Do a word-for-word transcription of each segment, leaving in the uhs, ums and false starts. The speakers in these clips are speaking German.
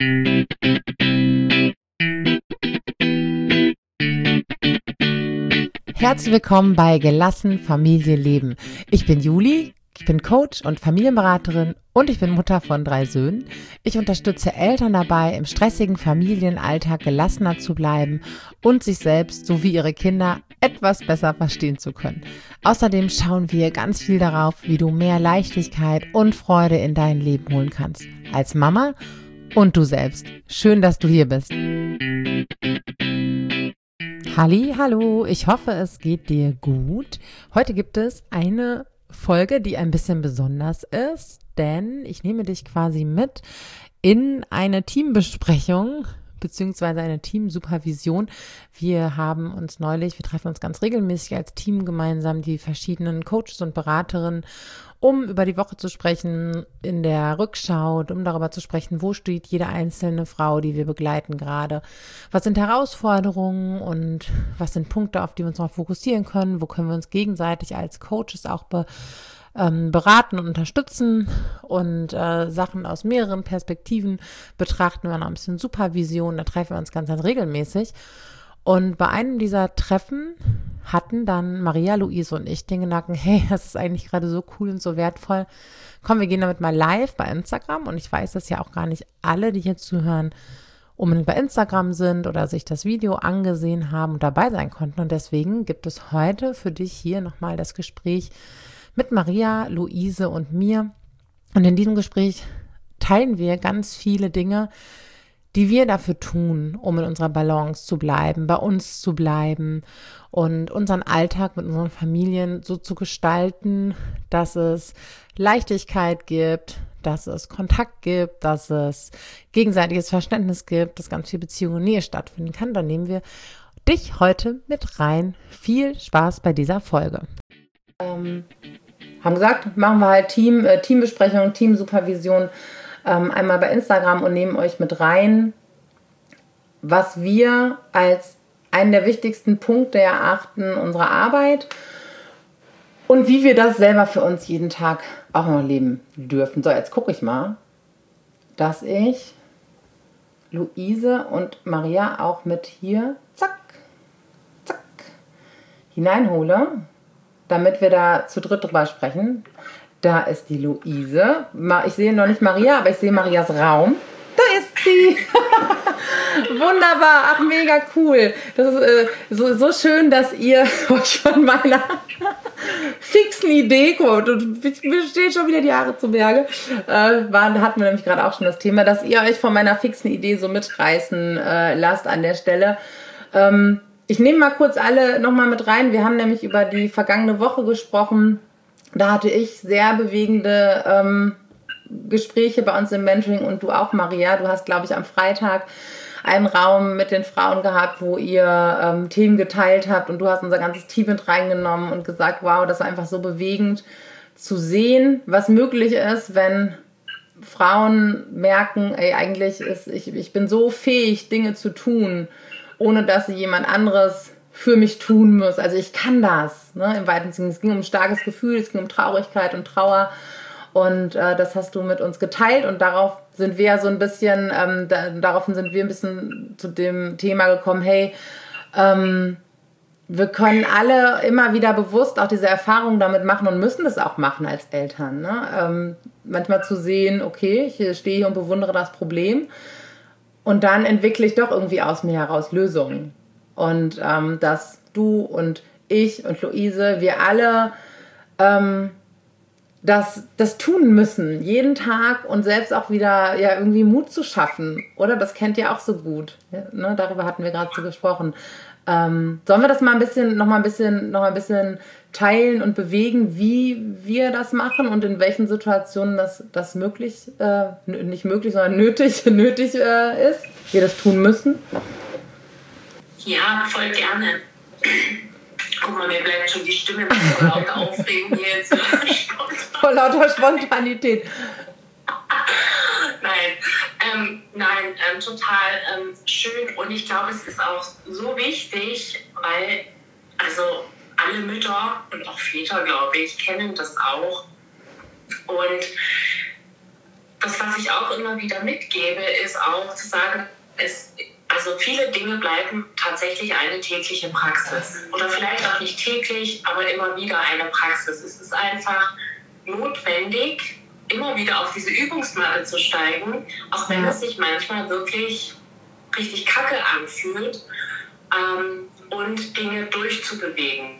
Herzlich willkommen bei Gelassen Familie leben. Ich bin Juli, ich bin Coach und Familienberaterin und ich bin Mutter von drei Söhnen. Ich unterstütze Eltern dabei, im stressigen Familienalltag gelassener zu bleiben und sich selbst sowie ihre Kinder etwas besser verstehen zu können. Außerdem schauen wir ganz viel darauf, wie du mehr Leichtigkeit und Freude in dein Leben holen kannst. Als Mama und du selbst. Schön, dass du hier bist. Halli, hallo, ich hoffe, es geht dir gut. Heute gibt es eine Folge, die ein bisschen besonders ist, denn ich nehme dich quasi mit in eine Teambesprechung beziehungsweise eine Teamsupervision. Wir haben uns neulich, wir treffen uns ganz regelmäßig als Team gemeinsam, die verschiedenen Coaches und Beraterinnen, um über die Woche zu sprechen, in der Rückschau, um darüber zu sprechen, wo steht jede einzelne Frau, die wir begleiten gerade, was sind Herausforderungen und was sind Punkte, auf die wir uns noch fokussieren können, wo können wir uns gegenseitig als Coaches auch be Ähm, beraten und unterstützen und äh, Sachen aus mehreren Perspektiven betrachten. Wir haben noch ein bisschen Supervision, da treffen wir uns ganz, ganz regelmäßig. Und bei einem dieser Treffen hatten dann Maria, Luise und ich den Gedanken, hey, das ist eigentlich gerade so cool und so wertvoll. Komm, wir gehen damit mal live bei Instagram. Und ich weiß, dass ja auch gar nicht alle, die hier zuhören, unbedingt bei Instagram sind oder sich das Video angesehen haben und dabei sein konnten. Und deswegen gibt es heute für dich hier nochmal das Gespräch mit Maria, Luise und mir. Und in diesem Gespräch teilen wir ganz viele Dinge, die wir dafür tun, um in unserer Balance zu bleiben, bei uns zu bleiben und unseren Alltag mit unseren Familien so zu gestalten, dass es Leichtigkeit gibt, dass es Kontakt gibt, dass es gegenseitiges Verständnis gibt, dass ganz viel Beziehung und Nähe stattfinden kann. Da nehmen wir dich heute mit rein. Viel Spaß bei dieser Folge. Ähm, haben gesagt, machen wir halt Team, äh, Teambesprechung, Teamsupervision ähm, einmal bei Instagram und nehmen euch mit rein, was wir als einen der wichtigsten Punkte erachten unserer Arbeit und wie wir das selber für uns jeden Tag auch noch leben dürfen. So, jetzt gucke ich mal, dass ich Luise und Maria auch mit hier, zack, zack, hineinhole, damit wir da zu dritt drüber sprechen. Da ist die Luise. Ich sehe noch nicht Maria, aber ich sehe Marias Raum. Da ist sie. Wunderbar. Ach, mega cool. Das ist äh, so, so schön, dass ihr euch von meiner fixen Idee kommt. Und mir stehen schon wieder die Haare zu Berge. Äh, waren, hatten wir nämlich gerade auch schon das Thema, dass ihr euch von meiner fixen Idee so mitreißen äh, lasst an der Stelle. Ähm, Ich nehme mal kurz alle nochmal mit rein. Wir haben nämlich über die vergangene Woche gesprochen. Da hatte ich sehr bewegende ähm, Gespräche bei uns im Mentoring und du auch, Maria. Du hast, glaube ich, am Freitag einen Raum mit den Frauen gehabt, wo ihr ähm, Themen geteilt habt und du hast unser ganzes Team mit reingenommen und gesagt, wow, das war einfach so bewegend zu sehen, was möglich ist, wenn Frauen merken, ey, eigentlich ist ich, ich bin so fähig, Dinge zu tun, ohne dass sie jemand anderes für mich tun muss. Also ich kann das, ne, im weitesten Sinne. Es ging um ein starkes Gefühl, es ging um Traurigkeit und Trauer und äh, das hast du mit uns geteilt und darauf sind wir so ein bisschen, ähm, da, daraufhin sind wir ein bisschen zu dem Thema gekommen, hey, ähm, wir können alle immer wieder bewusst auch diese Erfahrungen damit machen und müssen das auch machen als Eltern. Ne? Ähm, manchmal zu sehen, okay, ich stehe hier und bewundere das Problem. Und dann entwickle ich doch irgendwie aus mir heraus Lösungen. Und ähm, dass du und ich und Luise, wir alle ähm, das, das tun müssen, jeden Tag und selbst auch wieder ja, irgendwie Mut zu schaffen. Oder? Das kennt ihr auch so gut. Ja, ne? Darüber hatten wir gerade so gesprochen. Ähm, sollen wir das mal ein bisschen, noch mal ein bisschen, noch mal ein bisschen teilen und bewegen, wie wir das machen und in welchen Situationen das, das möglich, äh, nicht möglich, sondern nötig, nötig äh, ist, wir das tun müssen? Ja, voll gerne. Guck mal, mir bleibt schon die Stimme vor lauter Aufregung hier jetzt. Vor lauter Spontanität. Nein, ähm, nein, ähm, total ähm, schön und ich glaube, es ist auch so wichtig, weil, also alle Mütter und auch Väter, glaube ich, kennen das auch und das, was ich auch immer wieder mitgebe, ist auch zu sagen, es, also viele Dinge bleiben tatsächlich eine tägliche Praxis. Oder vielleicht auch nicht täglich, aber immer wieder eine Praxis. Es ist einfach notwendig, immer wieder auf diese Übungsmatte zu steigen, auch wenn ja. es sich manchmal wirklich richtig kacke anfühlt, ähm, und Dinge durchzubewegen.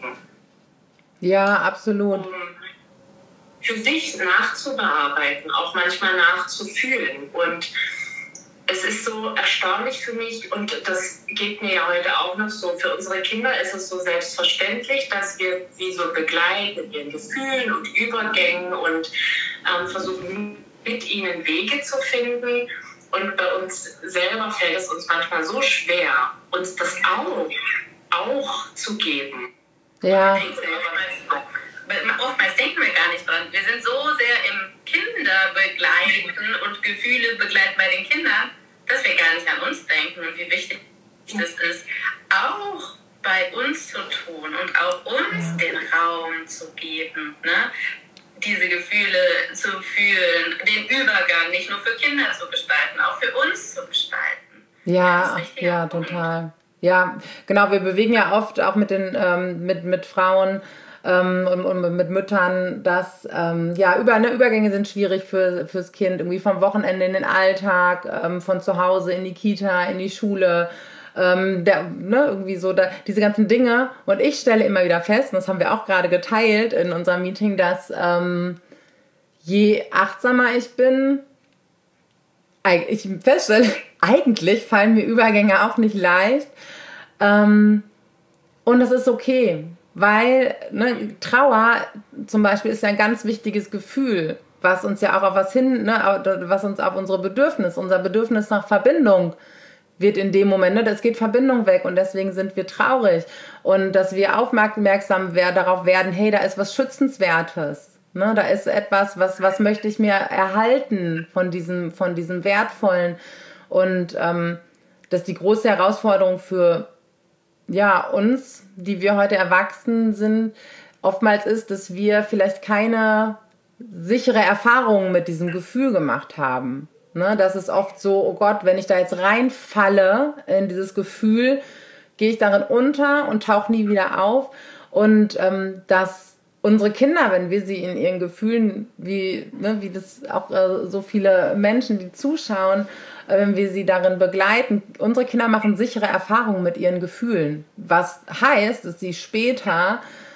Ja, absolut. Um für sich nachzubearbeiten, auch manchmal nachzufühlen. Und es ist so erstaunlich für mich, und das geht mir ja heute auch noch so, für unsere Kinder ist es so selbstverständlich, dass wir sie so begleiten in ihren Gefühlen und Übergängen und ähm, versuchen mit ihnen Wege zu finden. Und bei uns selber fällt es uns manchmal so schwer, uns das auch, auch zu geben. Ja. Oftmals denken wir gar nicht dran. Wir sind so sehr im Kinderbegleiten und Gefühle begleiten bei den Kindern, dass wir gar nicht an uns denken und wie wichtig das ist, auch bei uns zu tun und auch uns den Raum zu geben, ne? Diese Gefühle zu fühlen, den Übergang nicht nur für Kinder zu gestalten, auch für uns zu gestalten. Ja, ja, total. Ja, genau, wir bewegen ja oft auch mit den ähm, mit, mit Frauen ähm, und, und mit Müttern, dass ähm, ja, über, ne, Übergänge sind schwierig für, fürs Kind, irgendwie vom Wochenende in den Alltag, ähm, von zu Hause in die Kita, in die Schule. Ähm, der, ne, irgendwie so da, diese ganzen Dinge. Und ich stelle immer wieder fest, und das haben wir auch gerade geteilt in unserem Meeting, dass ähm, je achtsamer ich bin, ich feststelle, eigentlich fallen mir Übergänge auch nicht leicht. Ähm, und das ist okay, weil ne, Trauer zum Beispiel ist ja ein ganz wichtiges Gefühl, was uns ja auch auf was hin, ne, was uns auf unsere Bedürfnisse, unser Bedürfnis nach Verbindung wird in dem Moment, ne, das geht Verbindung weg und deswegen sind wir traurig. Und dass wir aufmerksam werden, darauf werden, hey, da ist was Schützenswertes. Ne, da ist etwas, was, was möchte ich mir erhalten von diesem, von diesem Wertvollen. Und ähm, dass die große Herausforderung für ja, uns, die wir heute erwachsen sind, oftmals ist, dass wir vielleicht keine sichere Erfahrung mit diesem Gefühl gemacht haben. Ne, das ist oft so, oh Gott, wenn ich da jetzt reinfalle in dieses Gefühl, gehe ich darin unter und tauche nie wieder auf. Und ähm, dass unsere Kinder, wenn wir sie in ihren Gefühlen, wie, ne, wie das auch äh, so viele Menschen, die zuschauen, äh, wenn wir sie darin begleiten, unsere Kinder machen sichere Erfahrungen mit ihren Gefühlen. Was heißt, dass sie später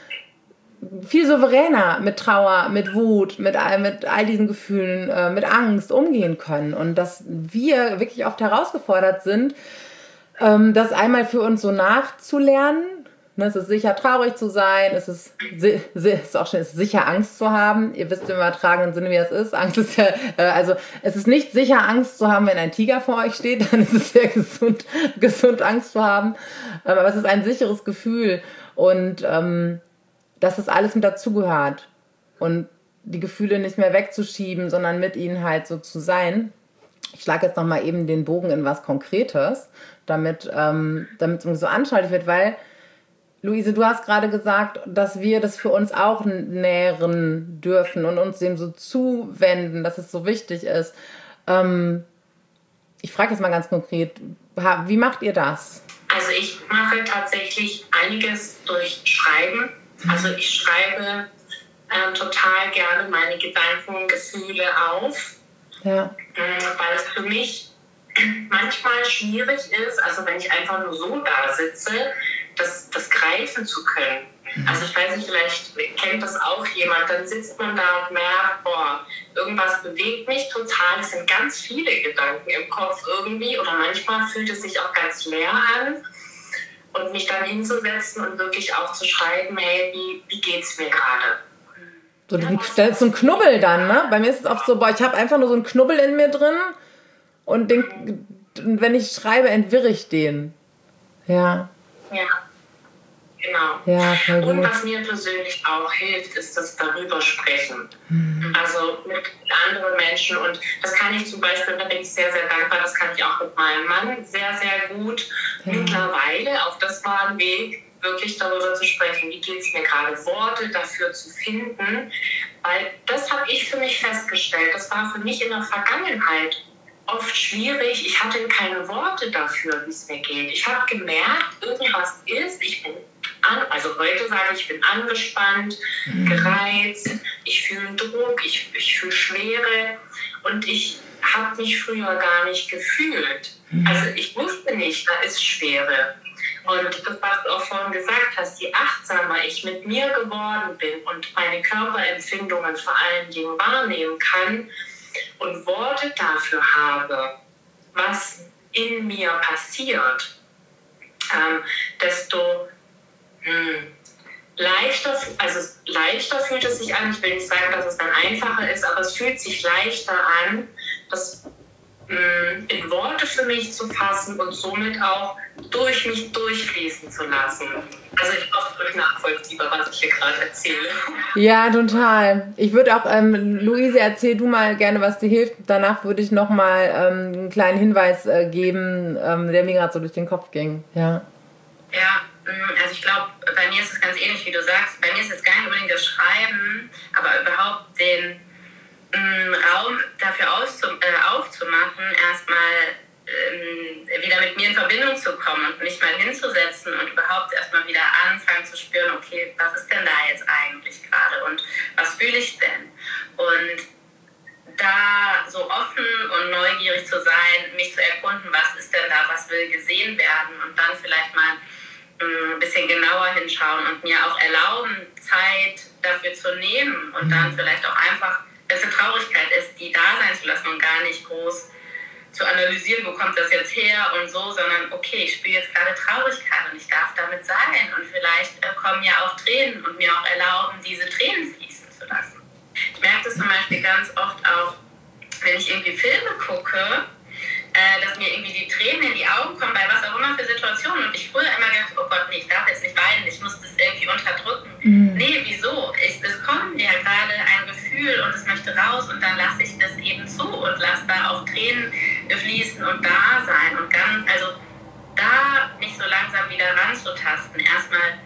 viel souveräner mit Trauer, mit Wut, mit all, mit all diesen Gefühlen, äh, mit Angst umgehen können. Und dass wir wirklich oft herausgefordert sind, ähm, das einmal für uns so nachzulernen. Ne, es ist sicher, traurig zu sein, es ist, si- si- es ist auch schön, es ist sicher, Angst zu haben. Ihr wisst im übertragenen Sinne, wie das ist. Angst ist ja, äh, also es ist nicht sicher, Angst zu haben, wenn ein Tiger vor euch steht, dann ist es sehr gesund, gesund Angst zu haben. Ähm, aber es ist ein sicheres Gefühl. Und ähm, dass das alles mit dazugehört und die Gefühle nicht mehr wegzuschieben, sondern mit ihnen halt so zu sein. Ich schlage jetzt nochmal eben den Bogen in was Konkretes, damit ähm, damit es irgendwie so anschaulich wird, weil, Luise, du hast gerade gesagt, dass wir das für uns auch nähren dürfen und uns dem so zuwenden, dass es so wichtig ist. Ähm, ich frage jetzt mal ganz konkret, wie macht ihr das? Also ich mache tatsächlich einiges durch Schreiben. Also ich schreibe ähm, total gerne meine Gedanken, Gefühle auf, ja. äh, weil es für mich manchmal schwierig ist, also wenn ich einfach nur so da sitze, das, das greifen zu können. Also ich weiß nicht, vielleicht kennt das auch jemand, dann sitzt man da und merkt, boah, irgendwas bewegt mich total, es sind ganz viele Gedanken im Kopf irgendwie oder manchmal fühlt es sich auch ganz leer an. Und mich dann hinzusetzen und wirklich auch zu schreiben, hey, wie, wie geht's mir gerade? So, ja, so ein Knubbel dann, ne? Bei mir ist es oft so, boah, ich habe einfach nur so einen Knubbel in mir drin und den, wenn ich schreibe, entwirre ich den. Ja. Ja, genau. Ja, voll gut. Und was mir persönlich auch hilft, ist das darüber sprechen. Mhm. Also mit anderen Menschen. Und das kann ich zum Beispiel, da bin ich sehr, sehr dankbar, das kann ich auch mit meinem Mann sehr, sehr gut. Ja. Mittlerweile, auch das war ein Weg, wirklich darüber zu sprechen, wie geht es mir gerade, Worte dafür zu finden, Weil das habe ich für mich festgestellt. Das war für mich in der Vergangenheit oft schwierig. Ich hatte keine Worte dafür, wie es mir geht. Ich habe gemerkt, irgendwas ist. Ich bin an, also heute sage ich, ich bin angespannt, mhm. gereizt. Ich fühle einen Druck, ich, ich fühle Schwere. Und ich habe mich früher gar nicht gefühlt. Mhm. Also ich wusste nicht, da ist Schwere. Und das, was du auch vorhin gesagt hast, je achtsamer ich mit mir geworden bin und meine Körperempfindungen vor allen Dingen wahrnehmen kann und Worte dafür habe, was in mir passiert, ähm, desto mh, leichter, also leichter fühlt es sich an. Ich will nicht sagen, dass es dann einfacher ist, aber es fühlt sich leichter an, das mh, in Worte für mich zu fassen und somit auch durch mich durchfließen zu lassen. Also ich hoffe, es ist nachvollziehbar, was ich hier gerade erzähle. Ja, total. Ich würde auch, ähm, Luise, erzähl du mal gerne, was dir hilft. Danach würde ich nochmal ähm, einen kleinen Hinweis äh, geben, ähm, der mir gerade so durch den Kopf ging. Ja, ja, also ich glaube, bei mir ist es ganz ähnlich, wie du sagst. Bei mir ist es gar nicht unbedingt das Schreiben, aber überhaupt den mh, Raum dafür auszum- äh, aufzumachen, erstmal wieder mit mir in Verbindung zu kommen und mich mal hinzusetzen und überhaupt erstmal wieder anfangen zu spüren, okay, was ist denn da jetzt eigentlich gerade und was fühle ich denn? Und da so offen und neugierig zu sein, mich zu erkunden, was ist denn da, was will gesehen werden und dann vielleicht mal ein bisschen genauer hinschauen und mir auch erlauben, Zeit dafür zu nehmen und dann vielleicht auch einfach, wenn es eine Traurigkeit ist, die da sein zu lassen und gar nicht groß zu analysieren, wo kommt das jetzt her und so, sondern okay, ich spüre jetzt gerade Traurigkeit und ich darf damit sein und vielleicht äh, kommen ja auch Tränen und mir auch erlauben, diese Tränen fließen zu lassen. Ich merke das zum Beispiel ganz oft auch, wenn ich irgendwie Filme gucke, äh, dass mir irgendwie die Tränen in die Augen kommen, bei was auch immer für Situationen und ich früher immer gedacht, oh Gott, nee, ich darf jetzt nicht weinen, ich muss das irgendwie unterdrücken. Mhm. Nee, wieso? Ich, es kommt ja gerade ein Gefühl und es möchte raus und dann lasse ich das eben zu und lasse da auch Tränen fließen und da sein und ganz, also da mich so langsam wieder ranzutasten, erstmal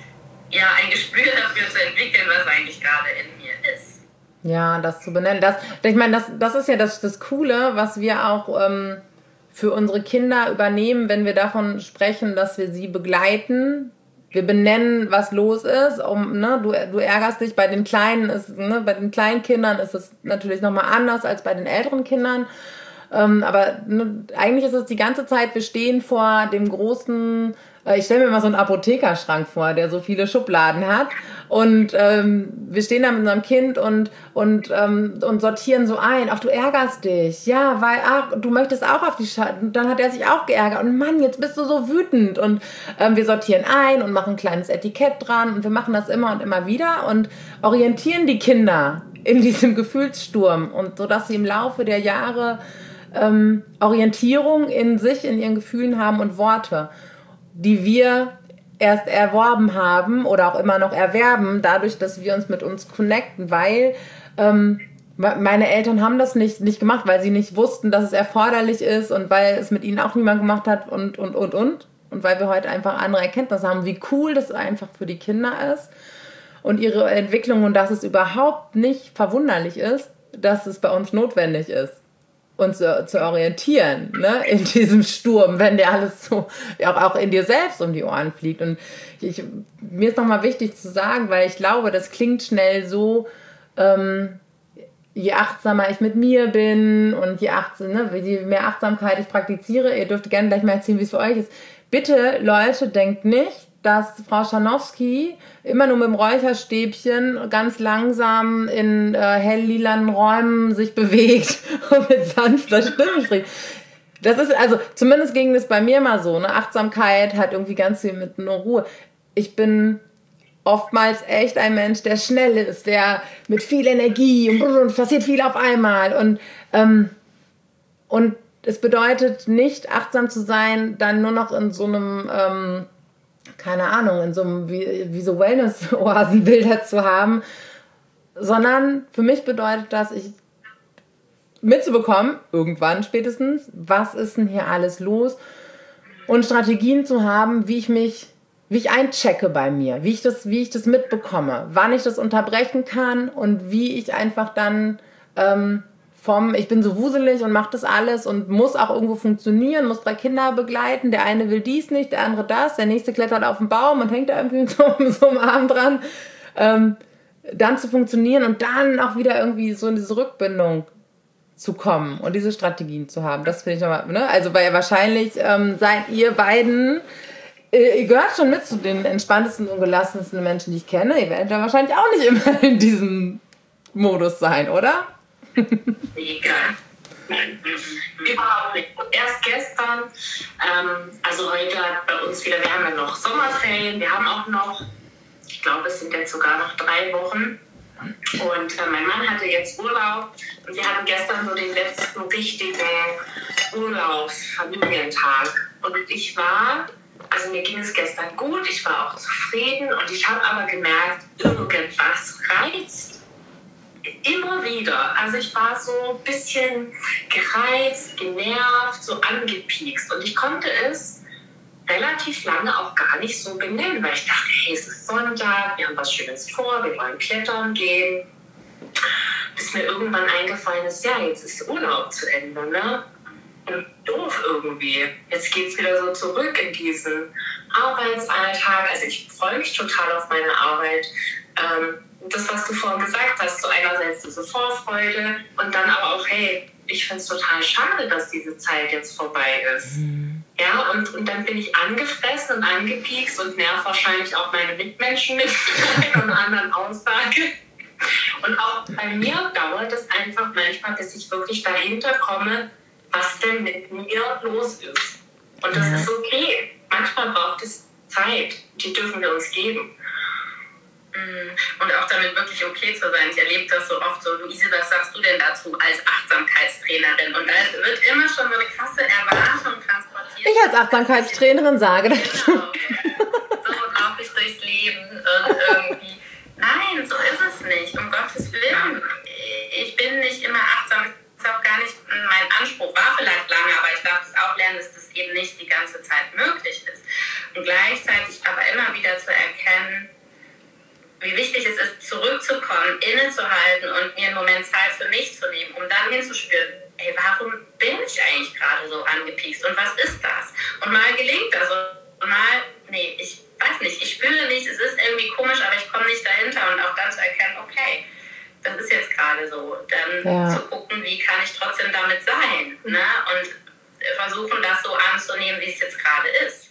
ja ein Gespür dafür zu entwickeln, was eigentlich gerade in mir ist. Ja, das zu benennen. Das, ich meine, das, das ist ja das, das Coole, was wir auch ähm, für unsere Kinder übernehmen, wenn wir davon sprechen, dass wir sie begleiten. Wir benennen, was los ist. Um, ne, du, du ärgerst dich. Bei den Kleinen ist, ne, bei den kleinen Kindern ist es natürlich nochmal anders als bei den älteren Kindern. Ähm, aber ne, eigentlich ist es die ganze Zeit, wir stehen vor dem großen, äh, ich stelle mir mal so einen Apothekerschrank vor, der so viele Schubladen hat und ähm, wir stehen da mit unserem Kind und, und, ähm, und sortieren so ein, ach, du ärgerst dich, ja, weil, ach, du möchtest auch auf die Schatten, dann hat er sich auch geärgert und Mann, jetzt bist du so wütend und ähm, wir sortieren ein und machen ein kleines Etikett dran und wir machen das immer und immer wieder und orientieren die Kinder in diesem Gefühlssturm und so, dass sie im Laufe der Jahre Ähm, Orientierung in sich, in ihren Gefühlen haben und Worte, die wir erst erworben haben oder auch immer noch erwerben, dadurch, dass wir uns mit uns connecten, weil ähm, meine Eltern haben das nicht, nicht gemacht, weil sie nicht wussten, dass es erforderlich ist und weil es mit ihnen auch niemand gemacht hat und, und, und, und. Und weil wir heute einfach andere Erkenntnisse haben, wie cool das einfach für die Kinder ist und ihre Entwicklung und dass es überhaupt nicht verwunderlich ist, dass es bei uns notwendig ist, uns zu, zu orientieren, ne, in diesem Sturm, wenn der alles so, auch, auch in dir selbst um die Ohren fliegt. Und ich, mir ist nochmal wichtig zu sagen, weil ich glaube, das klingt schnell so, ähm, je achtsamer ich mit mir bin und je, achtsam, ne, je mehr Achtsamkeit ich praktiziere, ihr dürft gerne gleich mal erzählen, wie es für euch ist. Bitte, Leute, denkt nicht, dass Frau Scharnowski immer nur mit dem Räucherstäbchen ganz langsam in äh, hell-lilanen Räumen sich bewegt und mit sanfter Stimme spricht. Das ist, also, zumindest ging das bei mir mal so, ne? Achtsamkeit hat irgendwie ganz viel mit nur Ruhe. Ich bin oftmals echt ein Mensch, der schnell ist, der mit viel Energie und, und passiert viel auf einmal und, ähm, und es bedeutet nicht, achtsam zu sein, dann nur noch in so einem, ähm, keine Ahnung, in so einem, wie, wie so Wellness-Oasenbilder zu haben, sondern für mich bedeutet das, ich mitzubekommen, irgendwann spätestens, was ist denn hier alles los und Strategien zu haben, wie ich mich wie ich einchecke bei mir, wie ich das, wie ich das mitbekomme, wann ich das unterbrechen kann und wie ich einfach dann ähm, vom, ich bin so wuselig und mache das alles und muss auch irgendwo funktionieren, muss drei Kinder begleiten, der eine will dies nicht, der andere das, der nächste klettert auf den Baum und hängt da irgendwie mit so, mit so einem Arm dran, ähm, dann zu funktionieren und dann auch wieder irgendwie so in diese Rückbindung zu kommen und diese Strategien zu haben. Das finde ich nochmal, ne? Also, weil wahrscheinlich ähm, seid ihr beiden, äh, ihr gehört schon mit zu den entspanntesten und gelassensten Menschen, die ich kenne. Ihr werdet ja wahrscheinlich auch nicht immer in diesem Modus sein, oder? Mega. Nein, überhaupt nicht. Erst gestern, ähm, also heute hat bei uns wieder, wir haben ja noch Sommerferien, wir haben auch noch, ich glaube, es sind jetzt sogar noch drei Wochen. Und äh, mein Mann hatte jetzt Urlaub und wir hatten gestern so den letzten richtigen Urlaubsfamilientag. Und ich war, also mir ging es gestern gut, ich war auch zufrieden und ich habe aber gemerkt, irgendwas reizt. Immer wieder. Also ich war so ein bisschen gereizt, genervt, so angepiekst. Und ich konnte es relativ lange auch gar nicht so benennen, weil ich dachte, hey, es ist Sonntag, wir haben was Schönes vor, wir wollen klettern gehen. Bis mir irgendwann eingefallen ist, ja, jetzt ist Urlaub zu Ende, ne? Und doof irgendwie. Jetzt geht es wieder so zurück in diesen Arbeitsalltag. Also ich freue mich total auf meine Arbeit. Ähm, das, was du vorhin gesagt hast, so einerseits diese Vorfreude und dann aber auch, hey, ich finde es total schade, dass diese Zeit jetzt vorbei ist. Mhm. Ja, und, und dann bin ich angefressen und angepiekst und nerv wahrscheinlich auch meine Mitmenschen mit einer anderen Aussage. Und auch bei mir dauert es einfach manchmal, bis ich wirklich dahinter komme, was denn mit mir los ist. Und das mhm. ist okay. Manchmal braucht es Zeit, die dürfen wir uns geben. Und auch damit wirklich okay zu sein. Ich erlebe das so oft so. Luise, was sagst du denn dazu als Achtsamkeitstrainerin? Und da wird immer schon so eine krasse Erwartung transportiert. Ich als Achtsamkeitstrainerin sage dazu. Genau. So laufe ich durchs Leben und irgendwie, nein, so ist es nicht. Um Gottes Willen. Ich bin nicht immer achtsam. Das ist auch gar nicht mein Anspruch. War vielleicht lange, aber ich darf es auch lernen, dass das eben nicht die ganze Zeit möglich ist. Und gleichzeitig aber immer wieder zu erkennen, wie wichtig es ist, zurückzukommen, innezuhalten und mir einen Moment Zeit für mich zu nehmen, um dann hinzuspüren, ey, warum bin ich eigentlich gerade so angepiekst und was ist das? Und mal gelingt das und mal, nee, ich weiß nicht, ich spüre nicht, es ist irgendwie komisch, aber ich komme nicht dahinter und auch dann zu erkennen, okay, das ist jetzt gerade so. Dann ja. zu gucken, wie kann ich trotzdem damit sein, ne? Und versuchen, das so anzunehmen, wie es jetzt gerade ist.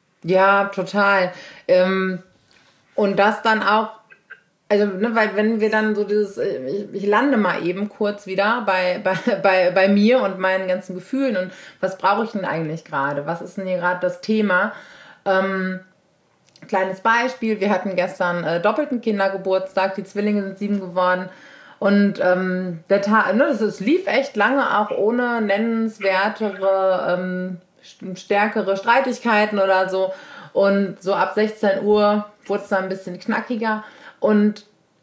Ja, total. Ähm Und das dann auch, also, ne, weil wenn wir dann so dieses, ich, ich lande mal eben kurz wieder bei, bei, bei, bei mir und meinen ganzen Gefühlen und was brauche ich denn eigentlich gerade? Was ist denn hier gerade das Thema? Ähm, kleines Beispiel, wir hatten gestern äh, doppelten Kindergeburtstag, die Zwillinge sind sieben geworden und ähm, der Tag, ne, das, das lief echt lange auch ohne nennenswertere, ähm, stärkere Streitigkeiten oder so. Und so ab sechzehn Uhr wurde es dann ein bisschen knackiger. Und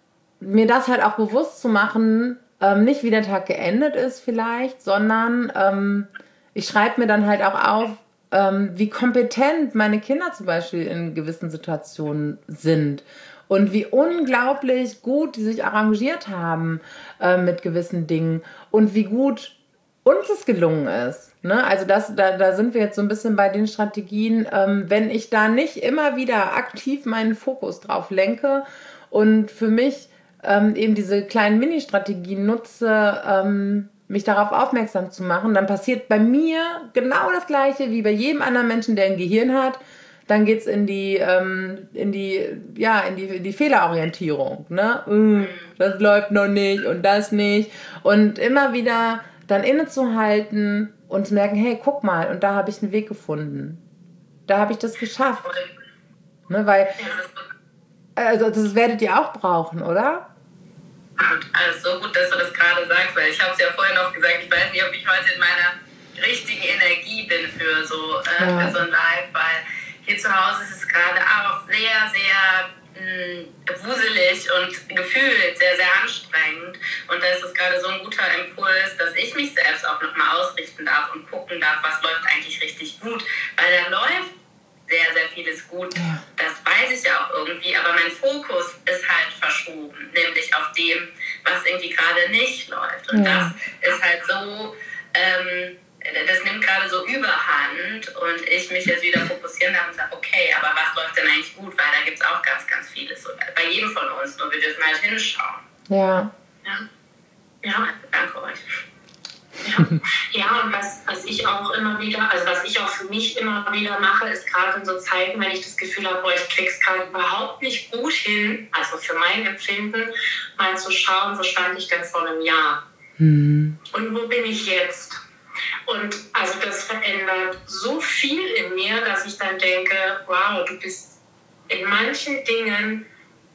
mir das halt auch bewusst zu machen, ähm, nicht wie der Tag geendet ist vielleicht, sondern ähm, ich schreibe mir dann halt auch auf, ähm, wie kompetent meine Kinder zum Beispiel in gewissen Situationen sind. Und wie unglaublich gut die sich arrangiert haben äh, mit gewissen Dingen. Und wie gut uns es gelungen ist. Ne? Also das, da, da sind wir jetzt so ein bisschen bei den Strategien, ähm, wenn ich da nicht immer wieder aktiv meinen Fokus drauf lenke und für mich ähm, eben diese kleinen Mini-Strategien nutze, ähm, mich darauf aufmerksam zu machen, dann passiert bei mir genau das Gleiche wie bei jedem anderen Menschen, der ein Gehirn hat. Dann geht's in die, ähm, in die, ja, in die, in die Fehlerorientierung. Ne? Mm, das läuft noch nicht und das nicht. Und immer wieder dann innezuhalten und zu merken, hey, guck mal, und da habe ich einen Weg gefunden. Da habe ich das geschafft. Ne, weil, also das werdet ihr auch brauchen, oder? Also so gut, dass du das gerade sagst, weil ich habe es ja vorhin auch gesagt, ich weiß nicht, ob ich heute in meiner richtigen Energie bin für so, äh, ja. für so ein Live, weil hier zu Hause ist es gerade auch sehr, sehr wuselig und gefühlt sehr, sehr anstrengend. Und da ist es gerade so ein guter Impuls, dass ich mich selbst auch nochmal ausrichten darf und gucken darf, was läuft eigentlich richtig gut. Weil da läuft sehr, sehr vieles gut, das weiß ich ja auch irgendwie, aber mein Fokus ist halt verschoben, nämlich auf dem, was irgendwie gerade nicht läuft. Und ja. das ist halt so, ähm, das nimmt gerade so Überhand und ich mich jetzt wieder fokussieren darf und sage, okay, aber was läuft denn eigentlich gut? Weil da gibt es auch ganz, ganz vieles. Bei jedem von uns, nur wir dürfen halt hinschauen. Ja. Ja, ja danke euch. Ja, ja, und was, was ich auch immer wieder, also was ich auch für mich immer wieder mache, ist gerade in so Zeiten, wenn ich das Gefühl habe, boah, ich krieg's gerade überhaupt nicht gut hin, also für mein Empfinden, mal zu schauen, wo stand ich denn vor einem Jahr? Mhm. Und wo bin ich jetzt? Und also das verändert so viel in mir, dass ich dann denke, wow, du bist in manchen Dingen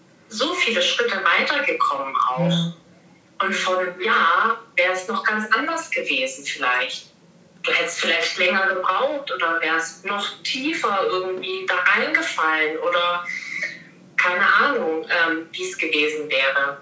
so viele Schritte weitergekommen auch. Ja. Und vor einem Jahr wäre es noch ganz anders gewesen vielleicht. Du hättest vielleicht länger gebraucht oder wärst noch tiefer irgendwie da reingefallen oder keine Ahnung, ähm, wie es gewesen wäre.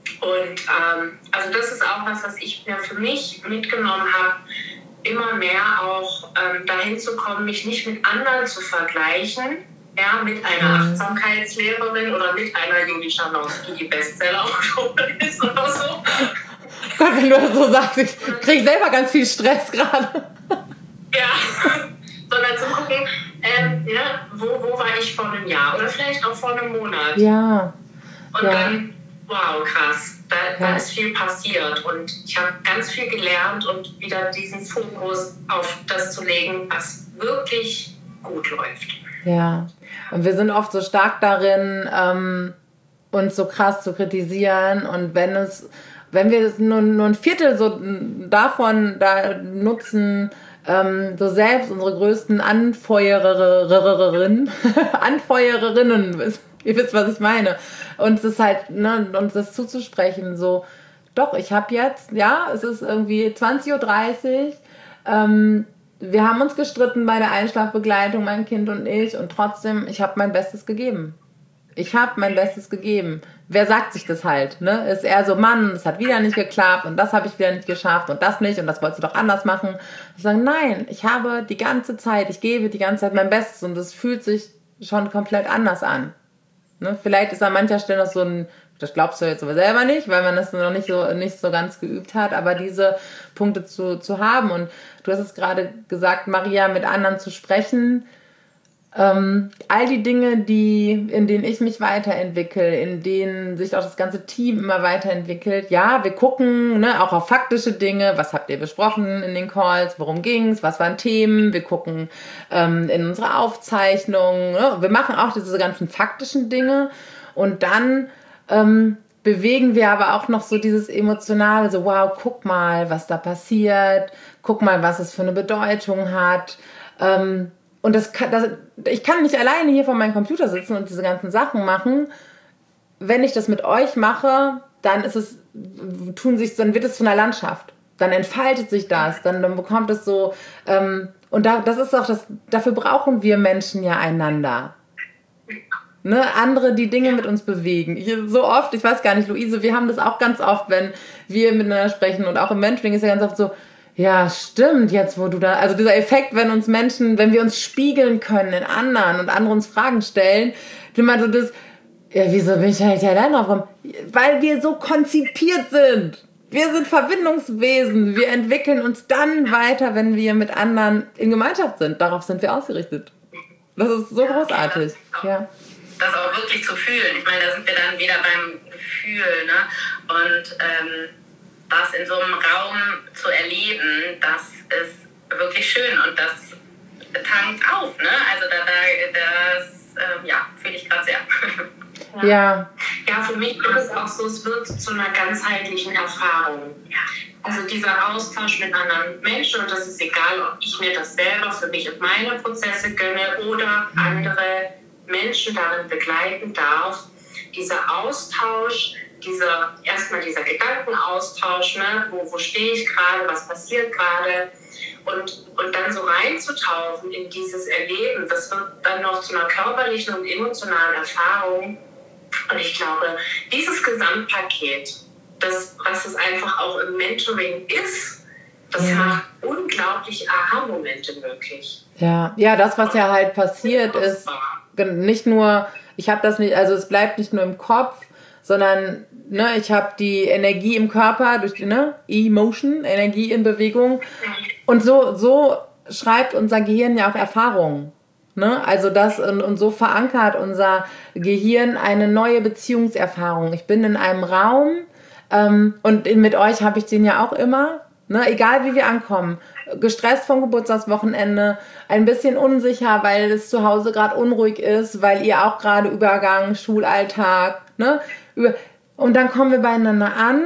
Und ähm, also das ist auch was, was ich mir für mich mitgenommen habe, immer mehr auch ähm, dahin zu kommen, mich nicht mit anderen zu vergleichen, ja, mit einer mhm. Achtsamkeitslehrerin oder mit einer Juli Schanowski, die Bestseller-Autorin ist oder so. Gott, wenn du das so sagst, ich kriege selber ganz viel Stress gerade. Ja, sondern zu gucken, ähm, ja, wo, wo war ich vor einem Jahr oder vielleicht auch vor einem Monat. Ja. Und ja. dann, wow, krass, da, ja. da ist viel passiert und ich habe ganz viel gelernt und wieder diesen Fokus auf das zu legen, was wirklich gut läuft. Ja, und wir sind oft so stark darin, ähm, uns so krass zu kritisieren und wenn es, wenn wir nur, nur ein Viertel so davon da nutzen, ähm, so selbst unsere größten Anfeuererinnen, Anfeuererinnen, ihr wisst, was ich meine, uns das halt, ne, uns das zuzusprechen, so, doch, ich habe jetzt, ja, es ist irgendwie zwanzig Uhr dreißig, ähm, wir haben uns gestritten bei der Einschlafbegleitung, mein Kind und ich, und trotzdem, ich habe mein Bestes gegeben. Ich habe mein Bestes gegeben. Wer sagt sich das halt? Ne? Ist eher so, Mann, es hat wieder nicht geklappt und das habe ich wieder nicht geschafft und das nicht und das wolltest du doch anders machen. Ich sage, nein, ich habe die ganze Zeit, ich gebe die ganze Zeit mein Bestes und es fühlt sich schon komplett anders an. Ne? Vielleicht ist an mancher Stelle noch so ein, das glaubst du jetzt aber selber nicht, weil man das noch nicht so, nicht so ganz geübt hat, aber diese Punkte zu, zu haben. Und du hast es gerade gesagt, Maria, mit anderen zu sprechen. Ähm, all die Dinge, die, in denen ich mich weiterentwickle, in denen sich auch das ganze Team immer weiterentwickelt. Ja, wir gucken, ne, auch auf faktische Dinge. Was habt ihr besprochen in den Calls? Worum ging's? Was waren Themen? Wir gucken ähm, in unsere Aufzeichnungen. Ne? Wir machen auch diese ganzen faktischen Dinge. Und dann ähm, bewegen wir aber auch noch so dieses Emotionale, so wow, guck mal, was da passiert, guck mal, was es für eine Bedeutung hat. Ähm, und das kann, das, ich kann nicht alleine hier vor meinem Computer sitzen und diese ganzen Sachen machen. Wenn ich das mit euch mache, dann ist es, tun sich, dann wird es von der Landschaft. Dann entfaltet sich das, dann, dann bekommt es so, ähm, und da, das ist auch das, dafür brauchen wir Menschen ja einander. Ne, andere, die Dinge mit uns bewegen. Ich, so oft, ich weiß gar nicht, Luise, wir haben das auch ganz oft, wenn wir miteinander sprechen und auch im Mentoring ist ja ganz oft so, ja, stimmt, jetzt wo du da, also dieser Effekt, wenn uns Menschen, wenn wir uns spiegeln können in anderen und andere uns Fragen stellen, immer so das, ja, wieso bin ich eigentlich allein drauf gekommen? Weil wir so konzipiert sind. Wir sind Verbindungswesen. Wir entwickeln uns dann weiter, wenn wir mit anderen in Gemeinschaft sind. Darauf sind wir ausgerichtet. Das ist so großartig. Ja. Das auch wirklich zu fühlen. Ich meine, da sind wir dann wieder beim Gefühl, ne? Und ähm, das in so einem Raum zu erleben, das ist wirklich schön und das tankt auf, ne? Also da, da das ähm, ja, fühle ich gerade sehr. Ja. Ja, für mich ist es auch so, es wird zu einer ganzheitlichen Erfahrung. Also dieser Austausch mit anderen Menschen, und das ist egal, ob ich mir das selber für mich und meine Prozesse gönne oder andere Menschen darin begleiten darf, dieser Austausch, dieser, erstmal dieser Gedankenaustausch, ne, wo, wo stehe ich gerade, was passiert gerade, und, und dann so reinzutauchen in dieses Erleben, das wird dann noch zu einer körperlichen und emotionalen Erfahrung. Und ich glaube, dieses Gesamtpaket, das, was es einfach auch im Mentoring ist, das ja. macht unglaublich Aha-Momente möglich. Ja, ja, das, was ja halt passiert ist, nicht nur ich habe das nicht, also es bleibt nicht nur im Kopf, sondern ne, ich habe die Energie im Körper durch die ne, Emotion, Energie in Bewegung. Und so, so schreibt unser Gehirn ja auch Erfahrungen. Ne? Also das und, und so verankert unser Gehirn eine neue Beziehungserfahrung. Ich bin in einem Raum ähm, und mit euch habe ich den ja auch immer. Ne? Egal wie wir ankommen. Gestresst vom Geburtstagswochenende, ein bisschen unsicher, weil es zu Hause gerade unruhig ist, weil ihr auch gerade Übergang, Schulalltag, ne? Und dann kommen wir beieinander an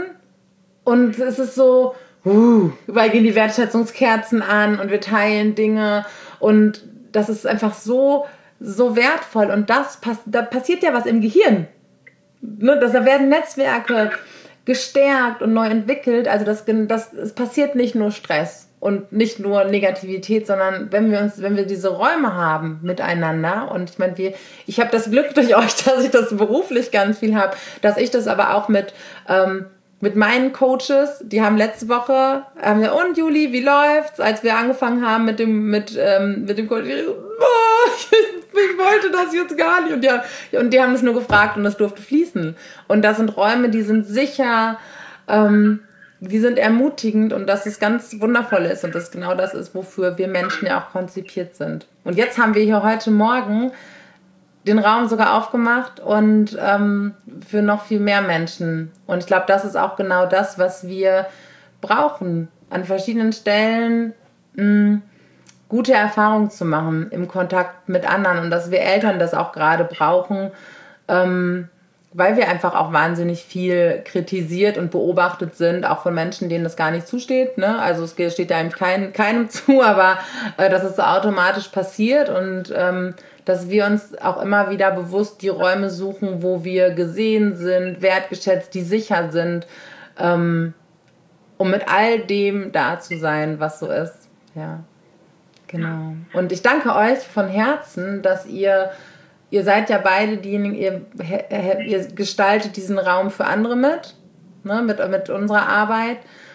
und es ist so, uh, überall gehen die Wertschätzungskerzen an und wir teilen Dinge und das ist einfach so, so wertvoll und das da passiert ja was im Gehirn. Ne? Da werden Netzwerke gestärkt und neu entwickelt, also das, das, es passiert nicht nur Stress und nicht nur Negativität, sondern wenn wir uns, wenn wir diese Räume haben miteinander und ich meine, wir, ich habe das Glück durch euch, dass ich das beruflich ganz viel habe, dass ich das aber auch mit ähm, mit meinen Coaches, die haben letzte Woche, haben wir, und Juli, wie läuft's? Als wir angefangen haben mit dem, mit, ähm, mit dem Coach, ich, oh, ich, ich wollte das jetzt gar nicht. Und die, und die haben es nur gefragt und das durfte fließen. Und das sind Räume, die sind sicher, ähm, die sind ermutigend und dass es ganz wundervoll ist und das genau das ist, wofür wir Menschen ja auch konzipiert sind. Und jetzt haben wir hier heute Morgen den Raum sogar aufgemacht und ähm, für noch viel mehr Menschen. Und ich glaube, das ist auch genau das, was wir brauchen, an verschiedenen Stellen mh, gute Erfahrungen zu machen im Kontakt mit anderen und dass wir Eltern das auch gerade brauchen, ähm, weil wir einfach auch wahnsinnig viel kritisiert und beobachtet sind, auch von Menschen, denen das gar nicht zusteht. Ne? Also es steht ja eigentlich kein, keinem zu, aber äh, dass es so automatisch passiert und ähm, dass wir uns auch immer wieder bewusst die Räume suchen, wo wir gesehen sind, wertgeschätzt, die sicher sind, ähm, um mit all dem da zu sein, was so ist. Ja, genau. Und ich danke euch von Herzen, dass ihr Ihr seid ja beide diejenigen, ihr, ihr gestaltet diesen Raum für andere mit, ne, mit, mit unserer Arbeit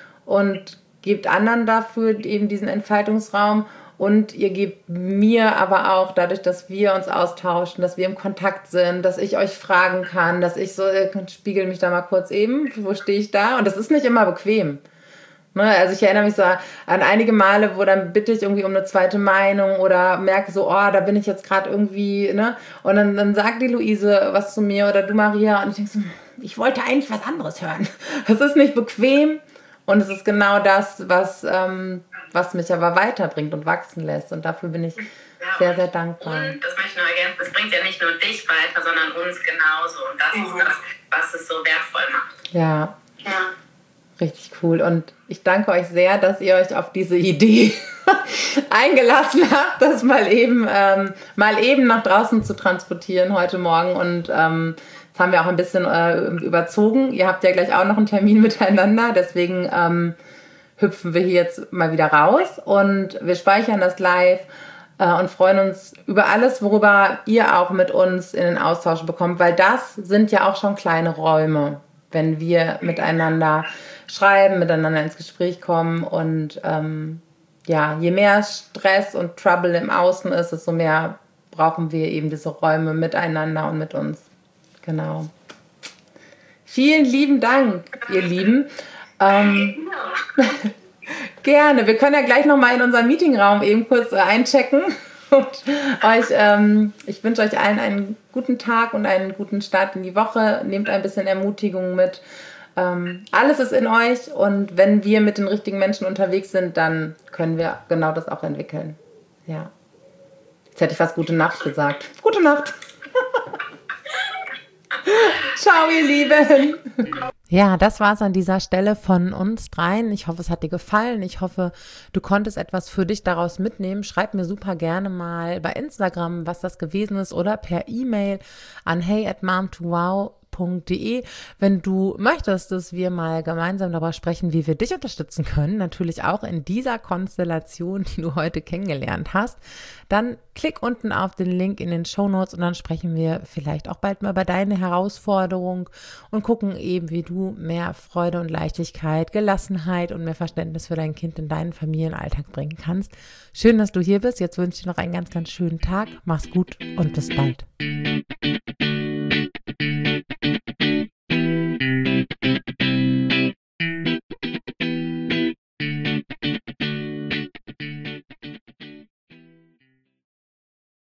und gebt anderen dafür eben diesen Entfaltungsraum und ihr gebt mir aber auch, dadurch, dass wir uns austauschen, dass wir im Kontakt sind, dass ich euch fragen kann, dass ich so, spiegel mich da mal kurz eben, wo stehe ich da? Und das ist nicht immer bequem. Also ich erinnere mich so an einige Male, wo dann bitte ich irgendwie um eine zweite Meinung oder merke so, oh, da bin ich jetzt gerade irgendwie, ne? Und dann, dann sagt die Luise was zu mir oder du, Maria, und ich denke so, ich wollte eigentlich was anderes hören. Es ist nicht bequem und es ist genau das, was, ähm, was mich aber weiterbringt und wachsen lässt. Und dafür bin ich ja, sehr, sehr dankbar. Und das möchte ich noch ergänzen, das bringt ja nicht nur dich weiter, sondern uns genauso. Und das mhm. ist das, was es so wertvoll macht. Ja. Ja. Richtig cool und ich danke euch sehr, dass ihr euch auf diese Idee eingelassen habt, das mal eben, ähm, mal eben nach draußen zu transportieren heute Morgen und ähm, das haben wir auch ein bisschen äh, überzogen. Ihr habt ja gleich auch noch einen Termin miteinander, deswegen ähm, hüpfen wir hier jetzt mal wieder raus und wir speichern das live äh, und freuen uns über alles, worüber ihr auch mit uns in den Austausch bekommt, weil das sind ja auch schon kleine Räume, wenn wir miteinander schreiben, miteinander ins Gespräch kommen und ähm, ja, je mehr Stress und Trouble im Außen ist, desto mehr brauchen wir eben diese Räume miteinander und mit uns. Genau. Vielen lieben Dank, ihr Lieben. Ähm, gerne. Wir können ja gleich nochmal in unseren Meetingraum eben kurz äh, einchecken und euch, ähm, ich wünsche euch allen einen guten Tag und einen guten Start in die Woche. Nehmt ein bisschen Ermutigung mit. Ähm, alles ist in euch und wenn wir mit den richtigen Menschen unterwegs sind, dann können wir genau das auch entwickeln. Ja. Jetzt hätte ich fast gute Nacht gesagt. Gute Nacht. Ciao, ihr Lieben. Ja, das war's an dieser Stelle von uns dreien. Ich hoffe, es hat dir gefallen. Ich hoffe, du konntest etwas für dich daraus mitnehmen. Schreib mir super gerne mal bei Instagram, was das gewesen ist oder per E-Mail an hey at mom to wow punkt de. Wenn du möchtest, dass wir mal gemeinsam darüber sprechen, wie wir dich unterstützen können, natürlich auch in dieser Konstellation, die du heute kennengelernt hast, dann klick unten auf den Link in den Shownotes und dann sprechen wir vielleicht auch bald mal über deine Herausforderung und gucken eben, wie du mehr Freude und Leichtigkeit, Gelassenheit und mehr Verständnis für dein Kind in deinen Familienalltag bringen kannst. Schön, dass du hier bist. Jetzt wünsche ich dir noch einen ganz, ganz schönen Tag. Mach's gut und bis bald.